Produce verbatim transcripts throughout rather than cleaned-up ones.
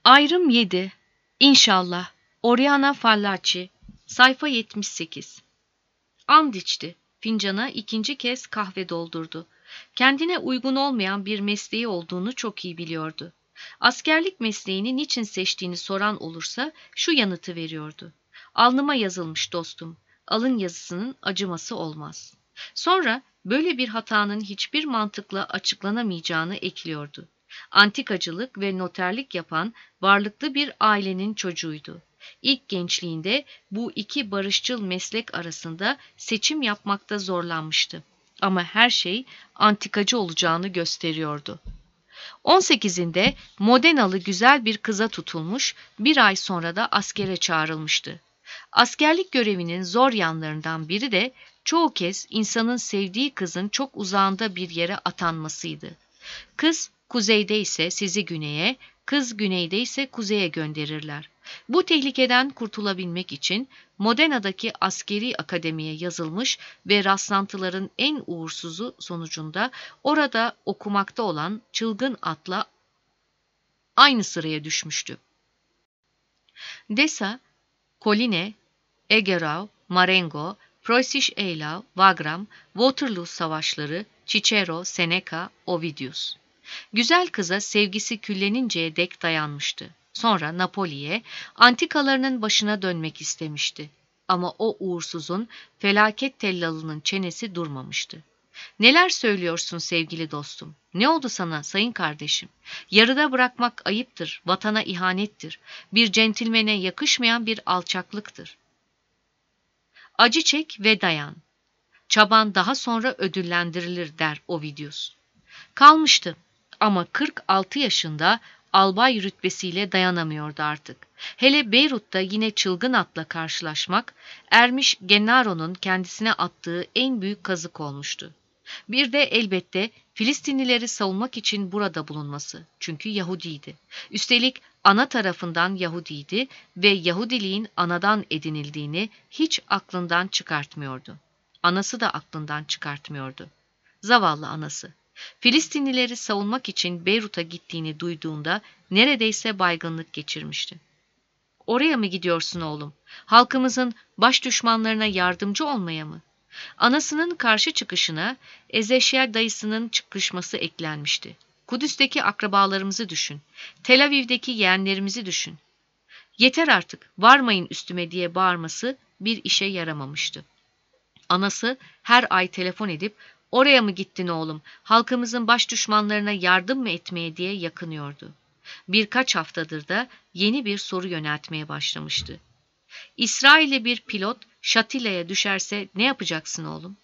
Ayrım yedi. İnşallah. Oriana Fallaci. Sayfa yetmiş sekiz. And içti. Fincana ikinci kez kahve doldurdu. Kendine uygun olmayan bir mesleği olduğunu çok iyi biliyordu. Askerlik mesleğini niçin seçtiğini soran olursa şu yanıtı veriyordu. Alnıma yazılmış dostum. Alın yazısının acıması olmaz. Sonra böyle bir hatanın hiçbir mantıkla açıklanamayacağını ekliyordu. Antikacılık ve noterlik yapan varlıklı bir ailenin çocuğuydu. İlk gençliğinde bu iki barışçıl meslek arasında seçim yapmakta zorlanmıştı. Ama her şey antikacı olacağını gösteriyordu. on sekizinde Modenalı güzel bir kıza tutulmuş, bir ay sonra da askere çağrılmıştı. Askerlik görevinin zor yanlarından biri de çoğu kez insanın sevdiği kızın çok uzağında bir yere atanmasıydı. Kız kuzeyde ise sizi güneye, kız güneyde ise kuzeye gönderirler. Bu tehlikeden kurtulabilmek için Modena'daki askeri akademiye yazılmış ve rastlantıların en uğursuzu sonucunda orada okumakta olan çılgın atla aynı sıraya düşmüştü. Dessa, Colline, Egerau, Marengo, Preußisch Eylau, Wagram, Waterloo savaşları, Cicero, Seneca, Ovidius. Güzel kıza sevgisi külleninceye dek dayanmıştı. Sonra Napoli'ye, antikalarının başına dönmek istemişti. Ama o uğursuzun, felaket tellalının çenesi durmamıştı. Neler söylüyorsun sevgili dostum? Ne oldu sana sayın kardeşim? Yarıda bırakmak ayıptır, vatana ihanettir. Bir centilmene yakışmayan bir alçaklıktır. Acı çek ve dayan. Çaban daha sonra ödüllendirilir der Ovidius. Kalmıştı ama kırk altı yaşında albay rütbesiyle dayanamıyordu artık. Hele Beyrut'ta yine çılgın atla karşılaşmak, Ermiş Gennaro'nun kendisine attığı en büyük kazık olmuştu. Bir de elbette Filistinlileri savunmak için burada bulunması. Çünkü Yahudiydi. Üstelik ana tarafından Yahudiydi ve Yahudiliğin anadan edinildiğini hiç aklından çıkartmıyordu. Anası da aklından çıkartmıyordu. Zavallı anası. Filistinlileri savunmak için Beyrut'a gittiğini duyduğunda neredeyse baygınlık geçirmişti. Oraya mı gidiyorsun oğlum? Halkımızın baş düşmanlarına yardımcı olmaya mı? Anasının karşı çıkışına Ezeşyel dayısının çıkışması eklenmişti. Kudüs'teki akrabalarımızı düşün. Tel Aviv'deki yeğenlerimizi düşün. Yeter artık, varmayın üstüme diye bağırması bir işe yaramamıştı. Anası her ay telefon edip oraya mı gittin oğlum, halkımızın baş düşmanlarına yardım mı etmeye diye yakınıyordu. Birkaç haftadır da yeni bir soru yöneltmeye başlamıştı. İsrail'li bir pilot Şatila'ya düşerse ne yapacaksın oğlum?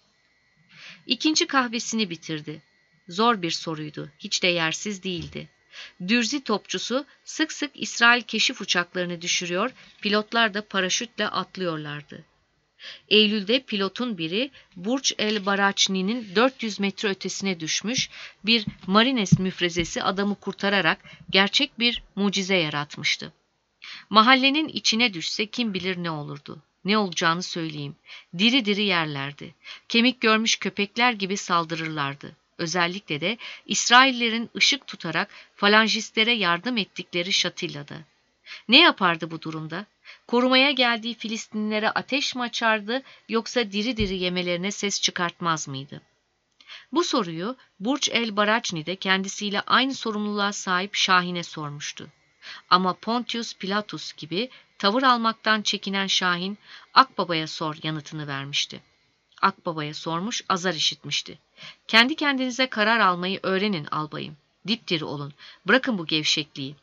İkinci kahvesini bitirdi. Zor bir soruydu, hiç de yersiz değildi. Dürzi topçusu sık sık İsrail keşif uçaklarını düşürüyor, pilotlar da paraşütle atlıyorlardı. Eylül'de pilotun biri Burç el Baraçni'nin dört yüz metre ötesine düşmüş, bir Marines müfrezesi adamı kurtararak gerçek bir mucize yaratmıştı. Mahallenin içine düşse kim bilir ne olurdu. Ne olacağını söyleyeyim. Diri diri yerlerdi. Kemik görmüş köpekler gibi saldırırlardı. Özellikle de İsraillerin ışık tutarak falanjistlere yardım ettikleri Şatilla'da. Ne yapardı bu durumda? Korumaya geldiği Filistinlilere ateş mi açardı yoksa diri diri yemelerine ses çıkartmaz mıydı? Bu soruyu Burç el Baraçni'de kendisiyle aynı sorumluluğa sahip Şahin'e sormuştu. Ama Pontius Pilatus gibi tavır almaktan çekinen Şahin, Akbaba'ya sor yanıtını vermişti. Akbaba'ya sormuş, azar işitmişti. Kendi kendinize karar almayı öğrenin albayım. Dipdiri olun, bırakın bu gevşekliği.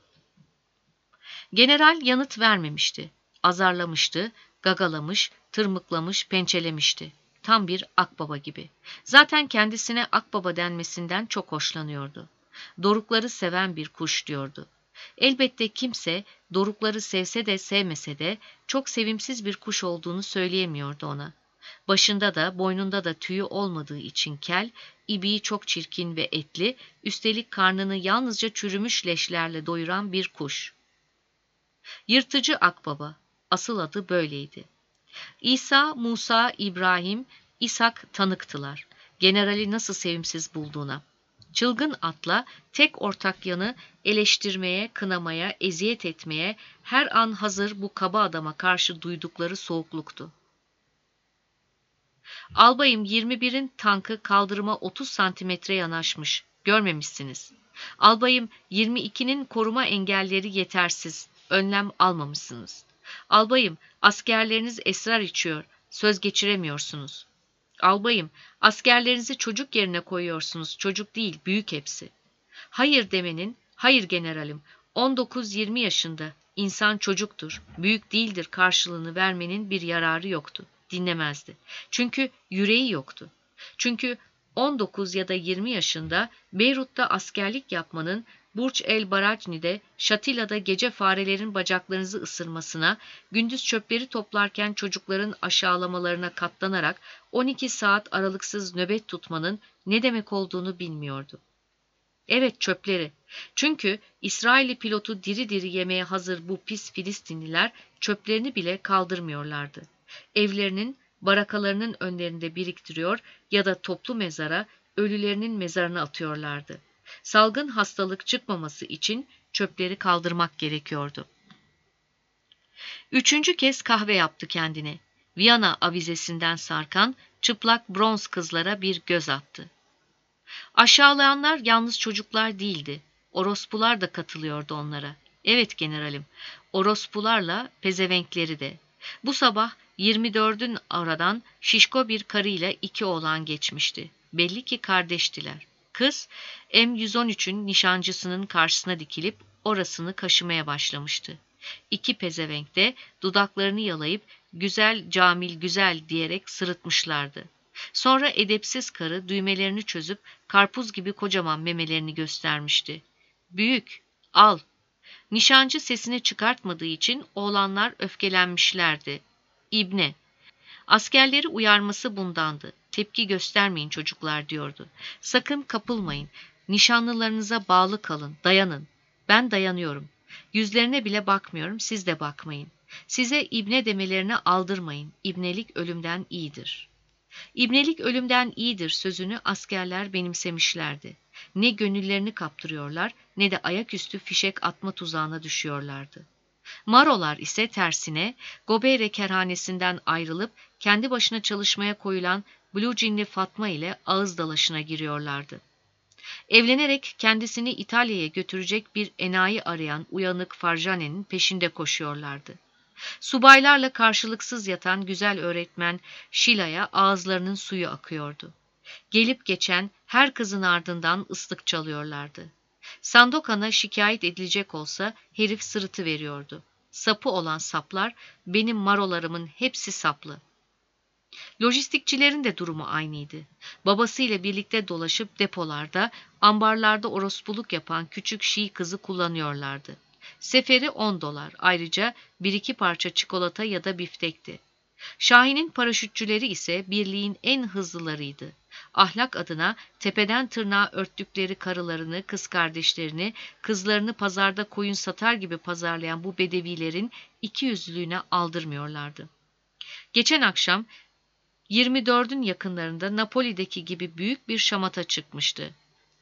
General yanıt vermemişti. Azarlamıştı, gagalamış, tırmıklamış, pençelemişti. Tam bir akbaba gibi. Zaten kendisine akbaba denmesinden çok hoşlanıyordu. Dorukları seven bir kuş diyordu. Elbette kimse dorukları sevse de sevmese de çok sevimsiz bir kuş olduğunu söyleyemiyordu ona. Başında da boynunda da tüyü olmadığı için kel, ibiği çok çirkin ve etli, üstelik karnını yalnızca çürümüş leşlerle doyuran bir kuş. Yırtıcı akbaba, asıl adı böyleydi. İsa, Musa, İbrahim, İshak tanıktılar. Generali nasıl sevimsiz bulduğuna. Çılgın atla tek ortak yanı eleştirmeye, kınamaya, eziyet etmeye, her an hazır bu kaba adama karşı duydukları soğukluktu. Albayım yirmi birin tankı kaldırıma otuz santimetre yanaşmış. Görmemişsiniz. Albayım yirmi ikinin koruma engelleri yetersiz. Önlem almamışsınız. Albayım askerleriniz esrar içiyor. Söz geçiremiyorsunuz. Albayım askerlerinizi çocuk yerine koyuyorsunuz. Çocuk değil, büyük hepsi. Hayır demenin, hayır generalim, on dokuz yirmi yaşında. İnsan çocuktur, büyük değildir karşılığını vermenin bir yararı yoktu. Dinlemezdi. Çünkü yüreği yoktu. Çünkü on dokuz ya da yirmi yaşında Beyrut'ta askerlik yapmanın, Burç el Barajni'de, Şatila'da gece farelerin bacaklarınızı ısırmasına, gündüz çöpleri toplarken çocukların aşağılamalarına katlanarak on iki saat aralıksız nöbet tutmanın ne demek olduğunu bilmiyordu. Evet, çöpleri. Çünkü İsrailli pilotu diri diri yemeye hazır bu pis Filistinliler çöplerini bile kaldırmıyorlardı. Evlerinin, barakalarının önlerinde biriktiriyor ya da toplu mezara, ölülerinin mezarına atıyorlardı. Salgın hastalık çıkmaması için çöpleri kaldırmak gerekiyordu. Üçüncü kez kahve yaptı kendine. Viyana avizesinden sarkan çıplak bronz kızlara bir göz attı. Aşağılayanlar yalnız çocuklar değildi. Orospular da katılıyordu onlara. Evet generalim, orospularla pezevenkleri de. Bu sabah yirmi dördün aradan şişko bir karıyla iki oğlan geçmişti. Belli ki kardeştiler. Kız M yüz on üçün nişancısının karşısına dikilip orasını kaşımaya başlamıştı. İki pezevenk de dudaklarını yalayıp güzel Camil güzel diyerek sırıtmışlardı. Sonra edepsiz karı düğmelerini çözüp karpuz gibi kocaman memelerini göstermişti. Büyük, al. Nişancı sesini çıkartmadığı için oğlanlar öfkelenmişlerdi. İbne. Askerleri uyarması bundandı. Tepki göstermeyin çocuklar diyordu. Sakın kapılmayın. Nişanlılarınıza bağlı kalın, dayanın. Ben dayanıyorum. Yüzlerine bile bakmıyorum, siz de bakmayın. Size ibne demelerine aldırmayın. İbnelik ölümden iyidir. İbnelik ölümden iyidir sözünü askerler benimsemişlerdi. Ne gönüllerini kaptırıyorlar ne de ayaküstü fişek atma tuzağına düşüyorlardı. Marolar ise tersine Gobere kerhanesinden ayrılıp kendi başına çalışmaya koyulan Blue Jean'li Fatma ile ağız dalaşına giriyorlardı. Evlenerek kendisini İtalya'ya götürecek bir enayi arayan uyanık Farjane'nin peşinde koşuyorlardı. Subaylarla karşılıksız yatan güzel öğretmen Şila'ya ağızlarının suyu akıyordu. Gelip geçen her kızın ardından ıslık çalıyorlardı. Sandokan'a şikayet edilecek olsa herif sırıtı veriyordu. Sapı olan saplar, benim marolarımın hepsi saplı. Lojistikçilerin de durumu aynıydı. Babasıyla birlikte dolaşıp depolarda, ambarlarda orospuluk yapan küçük Şii kızı kullanıyorlardı. Seferi on dolar, ayrıca bir iki parça çikolata ya da biftekti. Şahin'in paraşütçüleri ise birliğin en hızlılarıydı. Ahlak adına tepeden tırnağa örttükleri karılarını, kız kardeşlerini, kızlarını pazarda koyun satar gibi pazarlayan bu bedevilerin ikiyüzlülüğüne aldırmıyorlardı. Geçen akşam yirmi dördün yakınlarında Napoli'deki gibi büyük bir şamata çıkmıştı.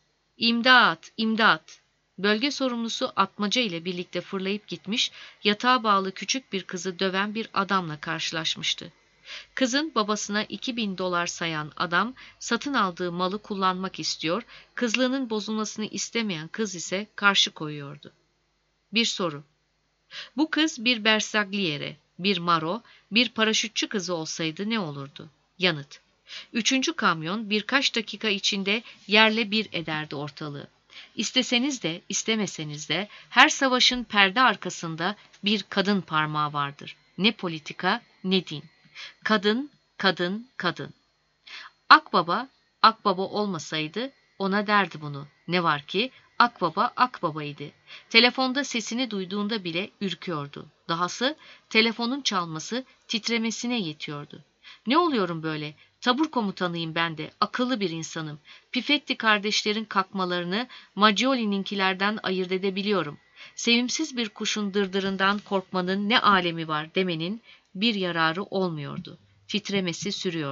İmdat, imdat! Bölge sorumlusu atmaca ile birlikte fırlayıp gitmiş, yatağa bağlı küçük bir kızı döven bir adamla karşılaşmıştı. Kızın babasına iki bin dolar sayan adam satın aldığı malı kullanmak istiyor, kızlığının bozulmasını istemeyen kız ise karşı koyuyordu. Bir soru. Bu kız bir Bersagliere, bir Maro, bir paraşütçü kızı olsaydı ne olurdu? Yanıt. Üçüncü kamyon birkaç dakika içinde yerle bir ederdi ortalığı. İsteseniz de istemeseniz de her savaşın perde arkasında bir kadın parmağı vardır. Ne politika ne din. Kadın, kadın, kadın. Akbaba, Akbaba olmasaydı ona derdi bunu. Ne var ki Akbaba Akbaba'ydı. Telefonda sesini duyduğunda bile ürküyordu. Dahası telefonun çalması titremesine yetiyordu. Ne oluyorum böyle? Tabur komutanıyım ben de, akıllı bir insanım. Pifetti kardeşlerin kakmalarını Maggioli'ninkilerden ayırt edebiliyorum. Sevimsiz bir kuşun dırdırından korkmanın ne alemi var demenin bir yararı olmuyordu. Titremesi sürüyordu.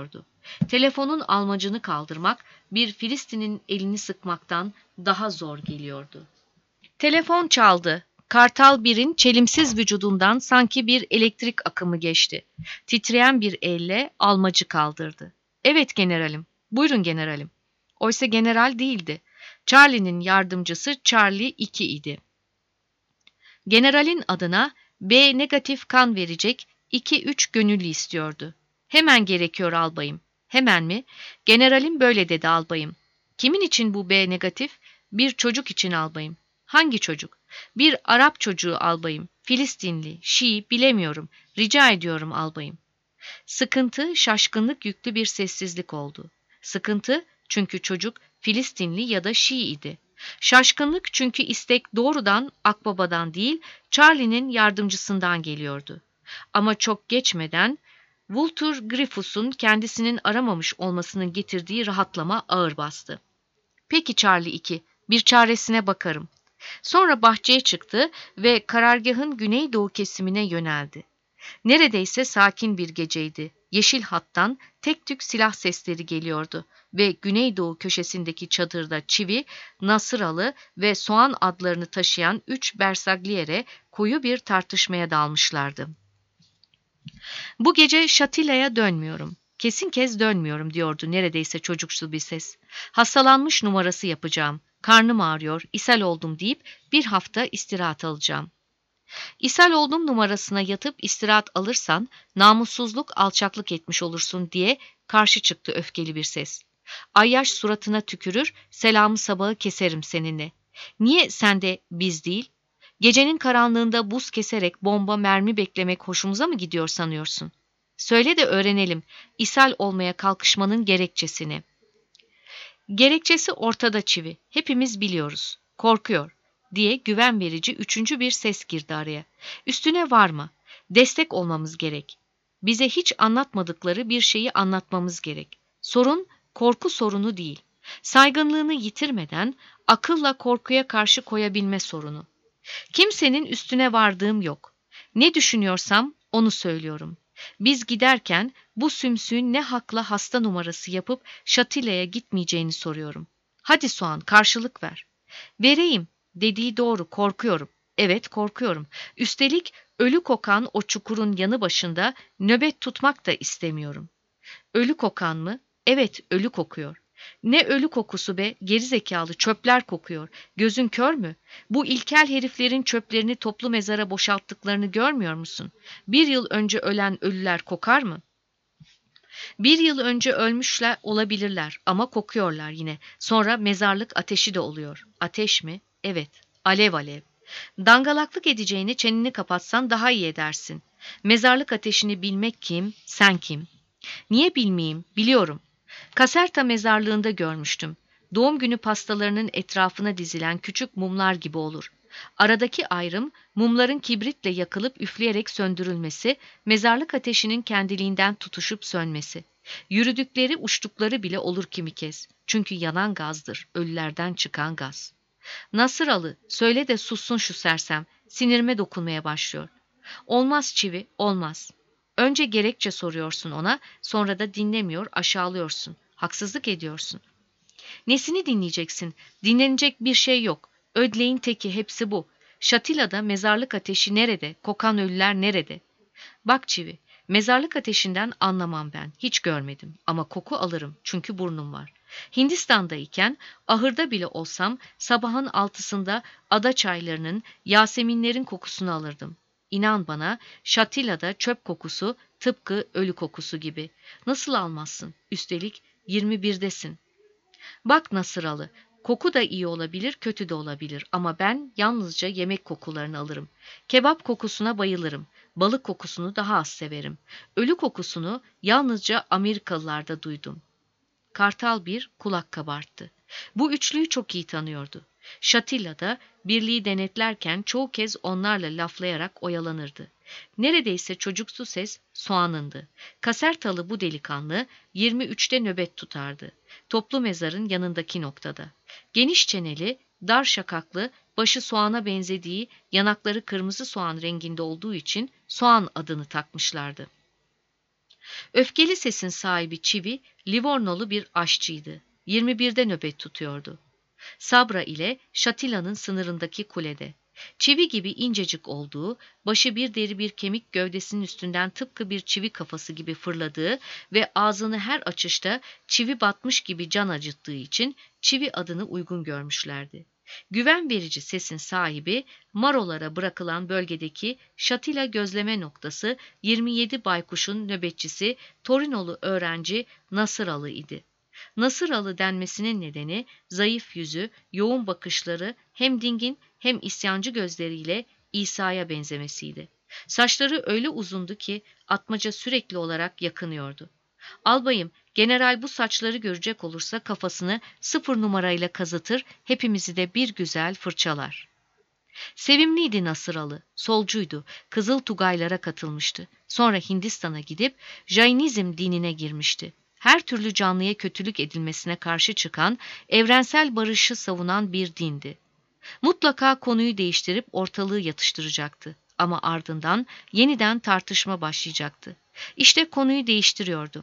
Telefonun almacını kaldırmak bir Filistin'in elini sıkmaktan daha zor geliyordu. Telefon çaldı. Kartal Bir'in çelimsiz vücudundan sanki bir elektrik akımı geçti. Titreyen bir elle almacı kaldırdı. Evet generalim, buyurun generalim. Oysa general değildi. Charlie'nin yardımcısı Charlie iki idi. Generalin adına B negatif kan verecek iki üç gönüllü istiyordu. Hemen gerekiyor albayım. Hemen mi? Generalim böyle dedi albayım. Kimin için bu B negatif? Bir çocuk için albayım. Hangi çocuk? Bir Arap çocuğu albayım. Filistinli, Şii bilemiyorum. Rica ediyorum albayım. Sıkıntı, şaşkınlık yüklü bir sessizlik oldu. Sıkıntı çünkü çocuk Filistinli ya da Şii idi. Şaşkınlık çünkü istek doğrudan Akbaba'dan değil, Charlie'nin yardımcısından geliyordu. Ama çok geçmeden Walter Griffiths'un kendisinin aramamış olmasının getirdiği rahatlama ağır bastı. Peki Charlie iki, bir çaresine bakarım. Sonra bahçeye çıktı ve karargahın güneydoğu kesimine yöneldi. Neredeyse sakin bir geceydi. Yeşil hattan tek tük silah sesleri geliyordu ve güneydoğu köşesindeki çadırda Çivi, Nasıralı ve Soğan adlarını taşıyan üç Bersagliere koyu bir tartışmaya dalmışlardı. Bu gece Şatila'ya dönmüyorum. Kesin kez dönmüyorum diyordu neredeyse çocuksu bir ses. Hastalanmış numarası yapacağım. Karnım ağrıyor, ishal oldum deyip bir hafta istirahat alacağım. İshal oldum numarasına yatıp istirahat alırsan namussuzluk, alçaklık etmiş olursun diye karşı çıktı öfkeli bir ses. Ayyaş suratına tükürür, selamı sabahı keserim seninle. Niye sen de biz değil? Gecenin karanlığında buz keserek bomba mermi beklemek hoşumuza mı gidiyor sanıyorsun? Söyle de öğrenelim ishal olmaya kalkışmanın gerekçesini. Gerekçesi ortada Çivi. Hepimiz biliyoruz. Korkuyor diye güven verici üçüncü bir ses girdi araya. Üstüne varma. Destek olmamız gerek. Bize hiç anlatmadıkları bir şeyi anlatmamız gerek. Sorun korku sorunu değil. Saygınlığını yitirmeden akılla korkuya karşı koyabilme sorunu. Kimsenin üstüne vardığım yok. Ne düşünüyorsam onu söylüyorum. Biz giderken bu sümsüğün ne hakla hasta numarası yapıp Şatile'ye gitmeyeceğini soruyorum. Hadi Soğan karşılık ver. Vereyim dediği doğru, korkuyorum. Evet korkuyorum. Üstelik ölü kokan o çukurun yanı başında nöbet tutmak da istemiyorum. Ölü kokan mı? Evet ölü kokuyor. Ne ölü kokusu be, gerizekalı, çöpler kokuyor. Gözün kör mü? Bu ilkel heriflerin çöplerini toplu mezara boşalttıklarını görmüyor musun? Bir yıl önce ölen ölüler kokar mı? Bir yıl önce ölmüşler olabilirler ama kokuyorlar yine. Sonra mezarlık ateşi de oluyor. Ateş mi? Evet, alev alev. Dangalaklık edeceğini çeneni kapatsan daha iyi edersin. Mezarlık ateşini bilmek kim, sen kim? Niye bilmeyeyim? Biliyorum. Caserta mezarlığında görmüştüm. Doğum günü pastalarının etrafına dizilen küçük mumlar gibi olur. Aradaki ayrım, mumların kibritle yakılıp üfleyerek söndürülmesi, mezarlık ateşinin kendiliğinden tutuşup sönmesi. Yürüdükleri, uçtukları bile olur kimi kez. Çünkü yanan gazdır, ölülerden çıkan gaz. Nasıralı, söyle de sussun şu sersem, sinirime dokunmaya başlıyor. Olmaz Çivi, olmaz. Önce gerekçe soruyorsun ona, sonra da dinlemiyor, aşağılıyorsun. Haksızlık ediyorsun. Nesini dinleyeceksin? Dinlenecek bir şey yok. Ödleğin teki, hepsi bu. Şatila'da mezarlık ateşi nerede? Kokan ölüler nerede? Bak Çivi, mezarlık ateşinden anlamam ben. Hiç görmedim. Ama koku alırım. Çünkü burnum var. Hindistan'dayken ahırda bile olsam sabahın altısında ada çaylarının, yaseminlerin kokusunu alırdım. İnan bana, Şatila'da çöp kokusu tıpkı ölü kokusu gibi. Nasıl almazsın? Üstelik yirmi birdesin. Bak Nasıralı, koku da iyi olabilir, kötü de olabilir ama ben yalnızca yemek kokularını alırım. Kebap kokusuna bayılırım. Balık kokusunu daha az severim. Ölü kokusunu yalnızca Amerikalılarda duydum. Kartal bir kulak kabarttı. Bu üçlüyü çok iyi tanıyordu. Şatilla'da birliği denetlerken çoğu kez onlarla laflayarak oyalanırdı. Neredeyse çocuksu ses Soğan'ındı. Kasertalı bu delikanlı yirmi üçte nöbet tutardı. Toplu mezarın yanındaki noktada. Geniş çeneli, dar şakaklı, başı soğana benzediği, yanakları kırmızı soğan renginde olduğu için Soğan adını takmışlardı. Öfkeli sesin sahibi Çivi, Livornolu bir aşçıydı. yirmi birde nöbet tutuyordu. Sabra ile Şatila'nın sınırındaki kulede. Çivi gibi incecik olduğu, başı bir deri bir kemik gövdesinin üstünden tıpkı bir çivi kafası gibi fırladığı ve ağzını her açışta çivi batmış gibi can acıttığı için Çivi adını uygun görmüşlerdi. Güven verici sesin sahibi, Marolara bırakılan bölgedeki Şatila gözleme noktası yirmi yedi baykuşun nöbetçisi Torinolu öğrenci Nasıralı idi. Nasıralı denmesinin nedeni zayıf yüzü, yoğun bakışları, hem dingin hem isyancı gözleriyle İsa'ya benzemesiydi. Saçları öyle uzundu ki atmaca sürekli olarak yakınıyordu. Albayım, general bu saçları görecek olursa kafasını sıfır numarayla kazıtır, hepimizi de bir güzel fırçalar. Sevimliydi Nasıralı, solcuydu, Kızıl Tugaylara katılmıştı. Sonra Hindistan'a gidip Jainizm dinine girmişti. Her türlü canlıya kötülük edilmesine karşı çıkan, evrensel barışı savunan bir dindi. Mutlaka konuyu değiştirip ortalığı yatıştıracaktı. Ama ardından yeniden tartışma başlayacaktı. İşte konuyu değiştiriyordu.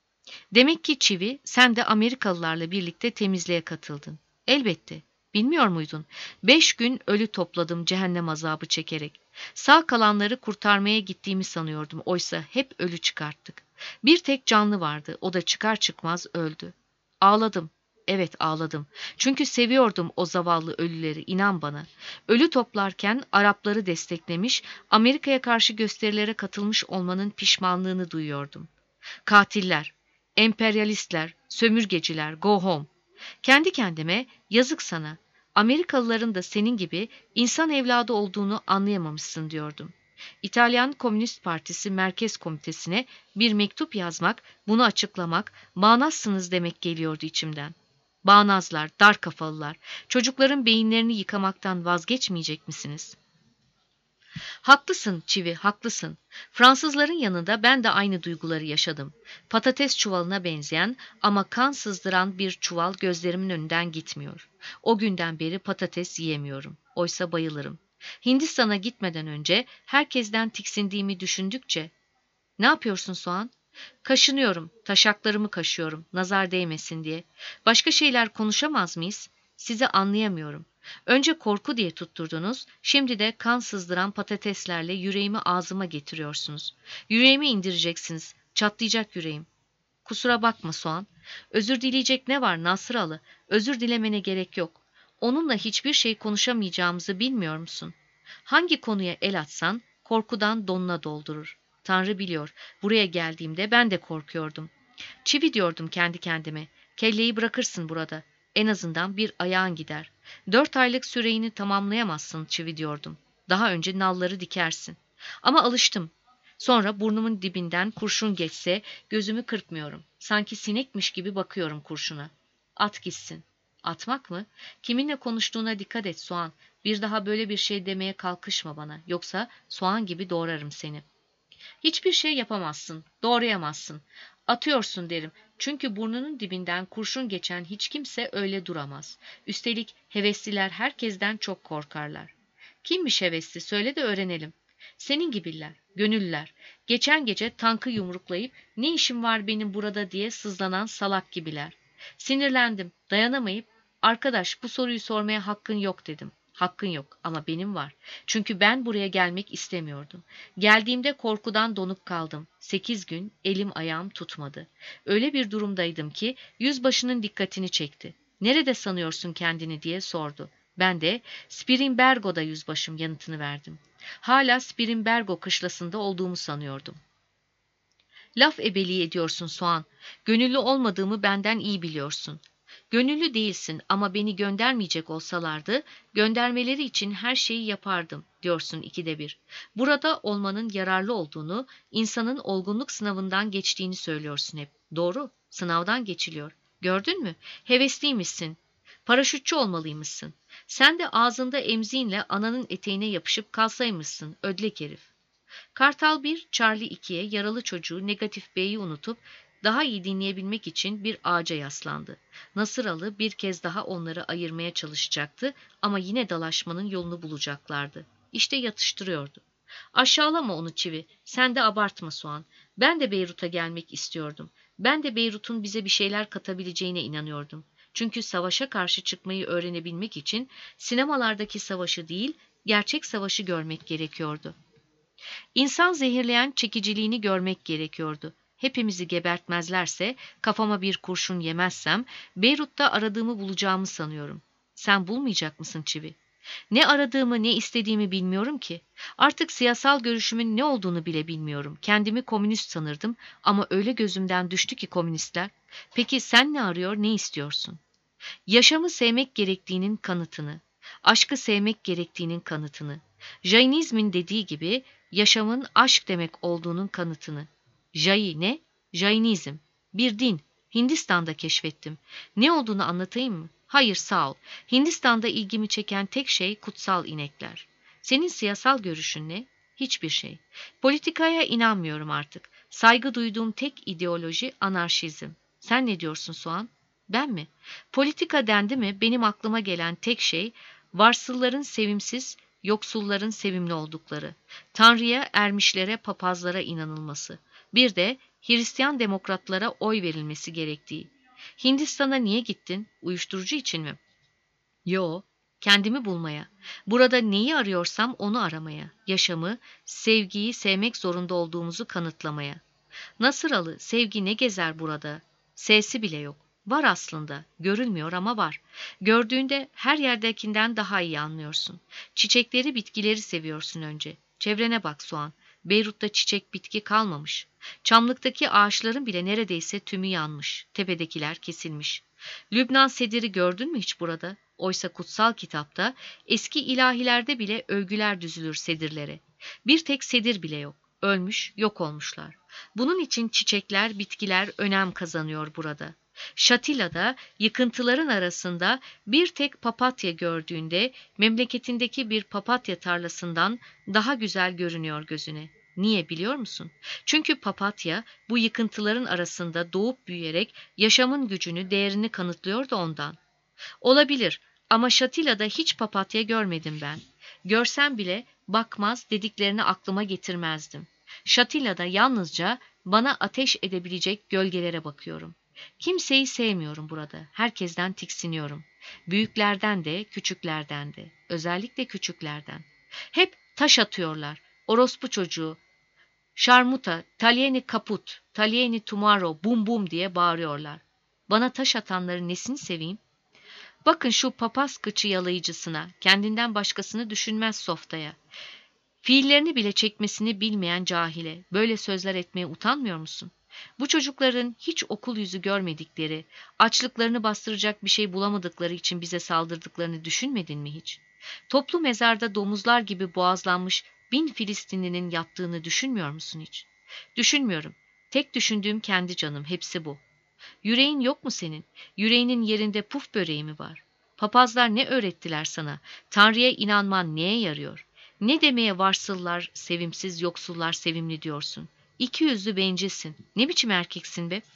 Demek ki Çivi, sen de Amerikalılarla birlikte temizliğe katıldın. Elbette. Bilmiyor muydun? Beş gün ölü topladım cehennem azabı çekerek. Sağ kalanları kurtarmaya gittiğimi sanıyordum. Oysa hep ölü çıkarttık. Bir tek canlı vardı. O da çıkar çıkmaz öldü. Ağladım. Evet ağladım. Çünkü seviyordum o zavallı ölüleri, inan bana. Ölü toplarken Arapları desteklemiş, Amerika'ya karşı gösterilere katılmış olmanın pişmanlığını duyuyordum. Katiller, emperyalistler, sömürgeciler, go home. Kendi kendime, yazık sana, Amerikalıların da senin gibi insan evladı olduğunu anlayamamışsın diyordum. İtalyan Komünist Partisi Merkez Komitesi'ne bir mektup yazmak, bunu açıklamak, bağnazsınız demek geliyordu içimden. Bağnazlar, dar kafalılar, çocukların beyinlerini yıkamaktan vazgeçmeyecek misiniz? Haklısın Çivi, haklısın. Fransızların yanında ben de aynı duyguları yaşadım. Patates çuvalına benzeyen ama kan sızdıran bir çuval gözlerimin önünden gitmiyor. O günden beri patates yiyemiyorum. Oysa bayılırım. Hindistan'a gitmeden önce herkesten tiksindiğimi düşündükçe... Ne yapıyorsun Soğan? Kaşınıyorum, taşaklarımı kaşıyorum, nazar değmesin diye. Başka şeyler konuşamaz mıyız? Sizi anlayamıyorum. Önce korku diye tutturdunuz, şimdi de kan sızdıran patateslerle yüreğimi ağzıma getiriyorsunuz. Yüreğimi indireceksiniz, çatlayacak yüreğim. Kusura bakma Soğan. Özür dileyecek ne var Nasıralı? Özür dilemene gerek yok. Onunla hiçbir şey konuşamayacağımızı bilmiyor musun? Hangi konuya el atsan korkudan donuna doldurur. Tanrı biliyor, buraya geldiğimde ben de korkuyordum. Çivi diyordum kendi kendime, kelleyi bırakırsın burada. En azından bir ayağın gider. Dört aylık süreyini tamamlayamazsın Çivi diyordum. Daha önce nalları dikersin. Ama alıştım. Sonra burnumun dibinden kurşun geçse gözümü kırpmıyorum. Sanki sinekmiş gibi bakıyorum kurşuna. At gitsin. Atmak mı? Kiminle konuştuğuna dikkat et Soğan. Bir daha böyle bir şey demeye kalkışma bana. Yoksa soğan gibi doğrarım seni. Hiçbir şey yapamazsın, doğrayamazsın. Atıyorsun derim. Çünkü burnunun dibinden kurşun geçen hiç kimse öyle duramaz. Üstelik hevesliler herkesten çok korkarlar. Kimmiş hevesli? Söyle de öğrenelim. Senin gibiler, gönüllüler. Geçen gece tankı yumruklayıp ne işim var benim burada diye sızlanan salak gibiler. Sinirlendim, dayanamayıp arkadaş bu soruyu sormaya hakkın yok dedim. Hakkın yok ama benim var. Çünkü ben buraya gelmek istemiyordum. Geldiğimde korkudan donup kaldım. Sekiz gün elim ayağım tutmadı. Öyle bir durumdaydım ki yüzbaşının dikkatini çekti. Nerede sanıyorsun kendini diye sordu. Ben de Spirimbergo'da yüzbaşım yanıtını verdim. Hala Spirimbergo kışlasında olduğumu sanıyordum. Laf ebeliği ediyorsun Soğan. Gönüllü olmadığımı benden iyi biliyorsun. Gönüllü değilsin ama beni göndermeyecek olsalardı, göndermeleri için her şeyi yapardım, diyorsun ikide bir. Burada olmanın yararlı olduğunu, insanın olgunluk sınavından geçtiğini söylüyorsun hep. Doğru, sınavdan geçiliyor. Gördün mü? Hevesliymişsin. Paraşütçü olmalıymışsın. Sen de ağzında emziğinle ananın eteğine yapışıp kalsaymışsın, ödlek herif. Kartal bir, Charlie ikiye yaralı çocuğu Negatif B'yi unutup, daha iyi dinleyebilmek için bir ağaca yaslandı. Nasıralı bir kez daha onları ayırmaya çalışacaktı ama yine dalaşmanın yolunu bulacaklardı. İşte yatıştırıyordu. Aşağılama onu Çivi, sen de abartma Soğan. Ben de Beyrut'a gelmek istiyordum. Ben de Beyrut'un bize bir şeyler katabileceğine inanıyordum. Çünkü savaşa karşı çıkmayı öğrenebilmek için sinemalardaki savaşı değil, gerçek savaşı görmek gerekiyordu. İnsan zehirleyen çekiciliğini görmek gerekiyordu. Hepimizi gebertmezlerse, kafama bir kurşun yemezsem, Beyrut'ta aradığımı bulacağımı sanıyorum. Sen bulmayacak mısın Çivi? Ne aradığımı, ne istediğimi bilmiyorum ki. Artık siyasal görüşümün ne olduğunu bile bilmiyorum. Kendimi komünist sanırdım ama öyle gözümden düştü ki komünistler. Peki sen ne arıyor, ne istiyorsun? Yaşamı sevmek gerektiğinin kanıtını, aşkı sevmek gerektiğinin kanıtını, Jainizmin dediği gibi yaşamın aşk demek olduğunun kanıtını. Jai ne? Jainizm. Bir din. Hindistan'da keşfettim. Ne olduğunu anlatayım mı? Hayır, sağ ol. Hindistan'da ilgimi çeken tek şey kutsal inekler. Senin siyasal görüşün ne? Hiçbir şey. Politikaya inanmıyorum artık. Saygı duyduğum tek ideoloji anarşizm. Sen ne diyorsun Soğan? Ben mi? Politika dendi mi benim aklıma gelen tek şey varsılların sevimsiz, yoksulların sevimli oldukları, Tanrı'ya, ermişlere, papazlara inanılması, bir de Hristiyan demokratlara oy verilmesi gerektiği. Hindistan'a niye gittin? Uyuşturucu için mi? Yo, kendimi bulmaya. Burada neyi arıyorsam onu aramaya. Yaşamı, sevgiyi sevmek zorunda olduğumuzu kanıtlamaya. Nasıralı, sevgi ne gezer burada? S'si bile yok. Var aslında, görülmüyor ama var. Gördüğünde her yerdekinden daha iyi anlıyorsun. Çiçekleri, bitkileri seviyorsun önce. Çevrene bak Soğan. Beyrut'ta çiçek bitki kalmamış. Çamlıktaki ağaçların bile neredeyse tümü yanmış. Tepedekiler kesilmiş. Lübnan sediri gördün mü hiç burada? Oysa kutsal kitapta, eski ilahilerde bile övgüler düzülür sedirlere. Bir tek sedir bile yok. Ölmüş, yok olmuşlar. Bunun için çiçekler, bitkiler önem kazanıyor burada. Şatila'da yıkıntıların arasında bir tek papatya gördüğünde memleketindeki bir papatya tarlasından daha güzel görünüyor gözüne. Niye biliyor musun? Çünkü papatya bu yıkıntıların arasında doğup büyüyerek yaşamın gücünü, değerini kanıtlıyor da ondan. Olabilir ama Şatila'da hiç papatya görmedim ben. Görsem bile bakmaz, dediklerini aklıma getirmezdim. Şatila'da yalnızca bana ateş edebilecek gölgelere bakıyorum. Kimseyi sevmiyorum burada. Herkesten tiksiniyorum. Büyüklerden de, küçüklerden de. Özellikle küçüklerden. Hep taş atıyorlar. Orospu çocuğu, şarmuta, talyeni kaput, talyeni tomorrow, bum bum diye bağırıyorlar. Bana taş atanların nesini seveyim? Bakın şu papaz kıçı yalayıcısına, kendinden başkasını düşünmez softaya. Fiillerini bile çekmesini bilmeyen cahile, böyle sözler etmeye utanmıyor musun? Bu çocukların hiç okul yüzü görmedikleri, açlıklarını bastıracak bir şey bulamadıkları için bize saldırdıklarını düşünmedin mi hiç? Toplu mezarda domuzlar gibi boğazlanmış bin Filistinlinin yattığını düşünmüyor musun hiç? Düşünmüyorum. Tek düşündüğüm kendi canım, hepsi bu. Yüreğin yok mu senin? Yüreğinin yerinde puf böreği mi var? Papazlar ne öğrettiler sana? Tanrı'ya inanman neye yarıyor? Ne demeye varsıllar, sevimsiz, yoksullar sevimli diyorsun? İki yüzlü bencilsin. Ne biçim erkeksin be?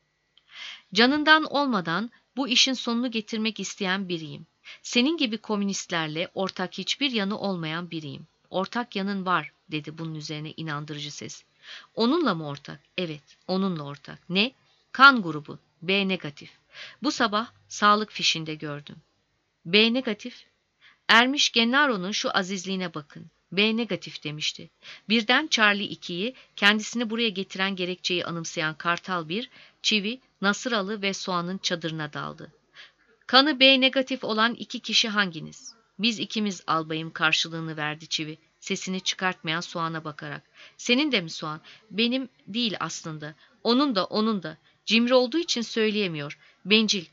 Canından olmadan bu işin sonunu getirmek isteyen biriyim. Senin gibi komünistlerle ortak hiçbir yanı olmayan biriyim. Ortak yanın var, dedi bunun üzerine inandırıcı ses. Onunla mı ortak? Evet, onunla ortak. Ne? Kan grubu, B negatif. Bu sabah sağlık fişinde gördüm. B negatif. Ermiş Gennaro'nun şu azizliğine bakın. B negatif demişti. Birden Charlie ikiyi, kendisini buraya getiren gerekçeyi anımsayan Kartal bir, Çivi, Nasıralı ve Soğan'ın çadırına daldı. Kanı B negatif olan iki kişi hanginiz? Biz ikimiz albayım, karşılığını verdi Çivi, sesini çıkartmayan Soğan'a bakarak. Senin de mi Soğan? Benim değil aslında. Onun da, onun da. Cimri olduğu için söyleyemiyor. Bencil.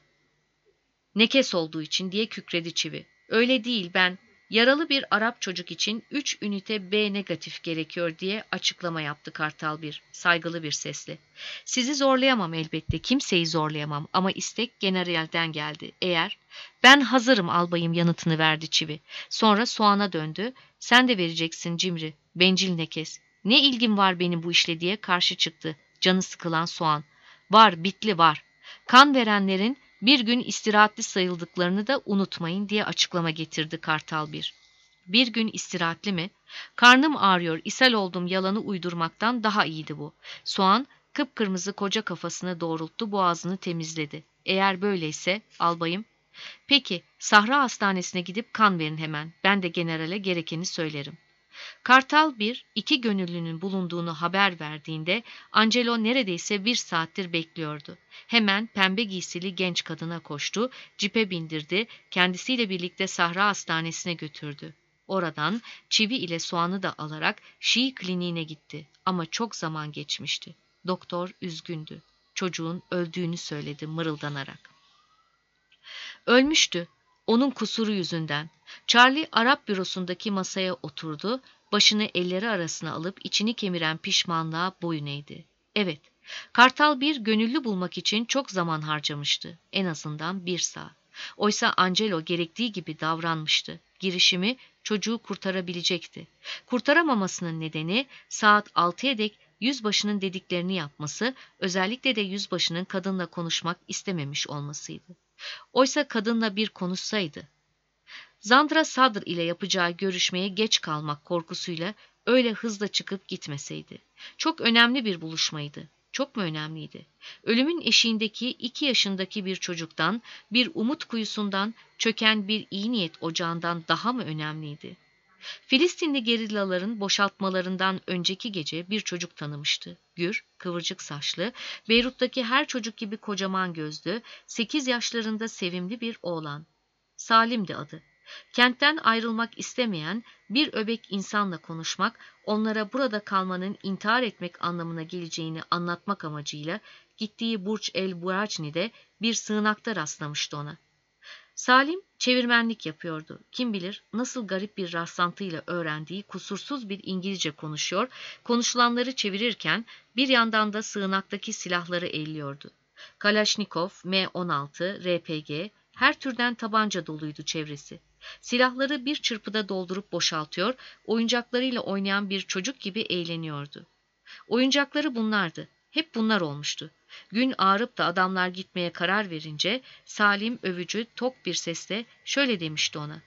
Nekes olduğu için diye kükredi Çivi. Öyle değil, ben yaralı bir Arap çocuk için üç ünite B negatif gerekiyor diye açıklama yaptı Kartal bir, saygılı bir sesle. Sizi zorlayamam elbette, kimseyi zorlayamam ama istek generalden geldi. Eğer ben hazırım albayım yanıtını verdi Çivi. Sonra Soğan'a döndü. Sen de vereceksin cimri, bencil nekes. Ne ilgim var benim bu işle diye karşı çıktı canı sıkılan Soğan. Var, bitli var. Kan verenlerin bir gün istirahatli sayıldıklarını da unutmayın diye açıklama getirdi Kartal bir. Bir gün istirahatli mi? Karnım ağrıyor, ishal oldum yalanı uydurmaktan daha iyiydi bu. Soğan kıpkırmızı koca kafasını doğrulttu, boğazını temizledi. Eğer böyleyse albayım. Peki, Sahra Hastanesi'ne gidip kan verin hemen. Ben de generale gerekeni söylerim. Kartal bir, iki gönüllünün bulunduğunu haber verdiğinde Angelo neredeyse bir saattir bekliyordu. Hemen pembe giysili genç kadına koştu, cipe bindirdi, kendisiyle birlikte Sahra Hastanesi'ne götürdü. Oradan çivi ile soğanı da alarak Şii kliniğine gitti ama çok zaman geçmişti. Doktor üzgündü. Çocuğun öldüğünü söyledi mırıldanarak. Ölmüştü. Onun kusuru yüzünden. Charlie Arap bürosundaki masaya oturdu, başını elleri arasına alıp içini kemiren pişmanlığa boyun eğdi. Evet, Kartal bir gönüllü bulmak için çok zaman harcamıştı. En azından bir saat. Oysa Angelo gerektiği gibi davranmıştı. Girişimi çocuğu kurtarabilecekti. Kurtaramamasının nedeni saat altıya dek yüzbaşının dediklerini yapması, özellikle de yüzbaşının kadınla konuşmak istememiş olmasıydı. Oysa kadınla bir konuşsaydı. Zandra Sadr ile yapacağı görüşmeye geç kalmak korkusuyla öyle hızla çıkıp gitmeseydi. Çok önemli bir buluşmaydı. Çok mu önemliydi? Ölümün eşiğindeki iki yaşındaki bir çocuktan, bir umut kuyusundan, çöken bir iyi niyet ocağından daha mı önemliydi? Filistinli gerillaların boşaltmalarından önceki gece bir çocuk tanımıştı. Gür, kıvırcık saçlı, Beyrut'taki her çocuk gibi kocaman gözlü, sekiz yaşlarında sevimli bir oğlan. Salim'di adı. Kentten ayrılmak istemeyen bir öbek insanla konuşmak, onlara burada kalmanın intihar etmek anlamına geleceğini anlatmak amacıyla gittiği Burç el Buracni'de bir sığınakta rastlamıştı ona. Salim çevirmenlik yapıyordu. Kim bilir nasıl garip bir rastlantıyla öğrendiği kusursuz bir İngilizce konuşuyor, konuşulanları çevirirken bir yandan da sığınaktaki silahları elliyordu. Kalaşnikov, M on altı, R P G, her türden tabanca doluydu çevresi. Silahları bir çırpıda doldurup boşaltıyor, oyuncaklarıyla oynayan bir çocuk gibi eğleniyordu. Oyuncakları bunlardı. Hep bunlar olmuştu. Gün ağarıp da adamlar gitmeye karar verince Salim övücü, tok bir sesle şöyle demişti ona.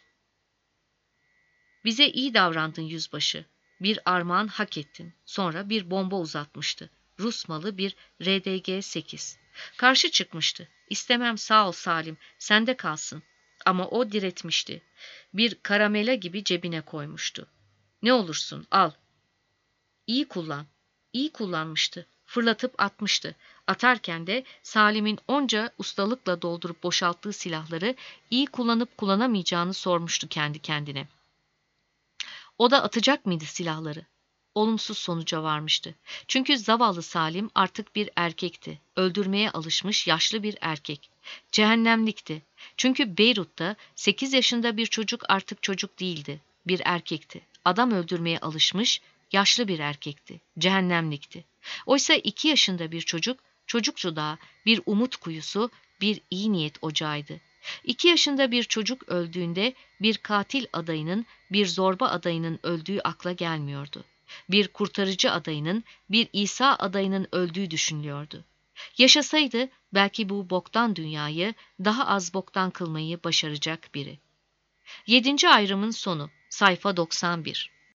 Bize iyi davrandın yüzbaşı. Bir armağan hak ettin. Sonra bir bomba uzatmıştı. Rus malı bir R D G sekiz. Karşı çıkmıştı. İstemem sağ ol Salim, sende kalsın. Ama o diretmişti. Bir karamela gibi cebine koymuştu. Ne olursun al. İyi kullan. İyi kullanmıştı. Fırlatıp atmıştı. Atarken de Salim'in onca ustalıkla doldurup boşalttığı silahları iyi kullanıp kullanamayacağını sormuştu kendi kendine. O da atacak mıydı silahları? Olumsuz sonuca varmıştı. Çünkü zavallı Salim artık bir erkekti. Öldürmeye alışmış yaşlı bir erkek. Cehennemlikti. Çünkü Beyrut'ta sekiz yaşında bir çocuk artık çocuk değildi. Bir erkekti. Adam öldürmeye alışmış, yaşlı bir erkekti. Cehennemlikti. Oysa iki yaşında bir çocuk, çocukçu daha, bir umut kuyusu, bir iyi niyet ocağıydı. İki yaşında bir çocuk öldüğünde bir katil adayının, bir zorba adayının öldüğü akla gelmiyordu. Bir kurtarıcı adayının, bir İsa adayının öldüğü düşünülüyordu. Yaşasaydı belki bu boktan dünyayı daha az boktan kılmayı başaracak biri. Yedinci ayrımın sonu, sayfa doksan bir.